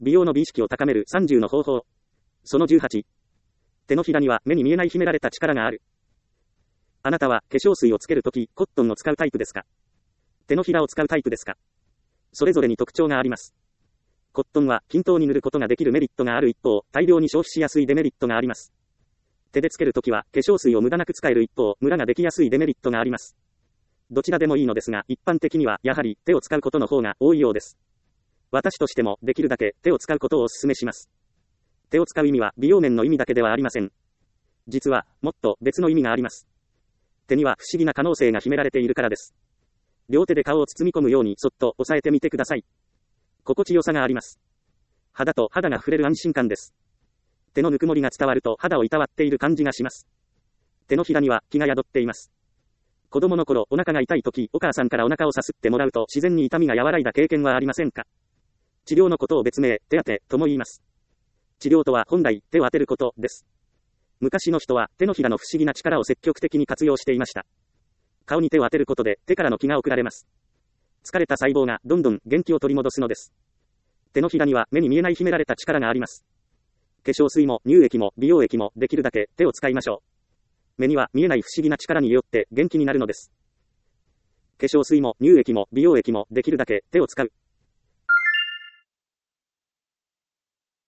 美容の美意識を高める30の方法。その18。手のひらには目に見えない秘められた力がある。あなたは化粧水をつけるとき、コットンを使うタイプですか？手のひらを使うタイプですか？それぞれに特徴があります。コットンは均等に塗ることができるメリットがある一方、大量に消費しやすいデメリットがあります。手でつけるときは化粧水を無駄なく使える一方、ムラができやすいデメリットがあります。どちらでもいいのですが、一般的にはやはり手を使うことの方が多いようです。私としてもできるだけ手を使うことをお勧めします。手を使う意味は美容面の意味だけではありません。実は、もっと別の意味があります。手には不思議な可能性が秘められているからです。両手で顔を包み込むようにそっと押さえてみてください。心地よさがあります。肌と肌が触れる安心感です。手のぬくもりが伝わると肌をいたわっている感じがします。手のひらには気が宿っています。子供の頃お腹が痛い時、お母さんからお腹をさすってもらうと自然に痛みが和らいだ経験はありませんか？治療のことを別名、手当てとも言います。治療とは本来手を当てることです。昔の人は手のひらの不思議な力を積極的に活用していました。顔に手を当てることで手からの気が送られます。疲れた細胞がどんどん元気を取り戻すのです。手のひらには目に見えない秘められた力があります。化粧水も乳液も美容液もできるだけ手を使いましょう。目には見えない不思議な力によって元気になるのです。化粧水も乳液も美容液もできるだけ手を使う。